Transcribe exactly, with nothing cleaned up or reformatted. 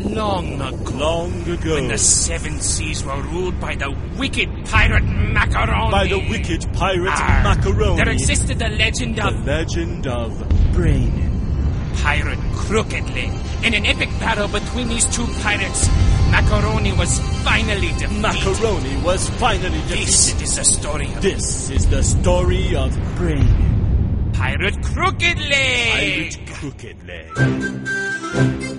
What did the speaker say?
long ago. Long ago. When the seven seas were ruled by the wicked pirate Macaroni. By the wicked pirate Arr, Macaroni. There existed the legend The of... legend of Brain. Pirate Crooked Leg. In an epic battle between these two pirates, Macaroni was finally defeated. Macaroni was finally defeated. This is the story of... This is the story of Brain. Pirate Crooked Leg. Pirate Crooked Leg.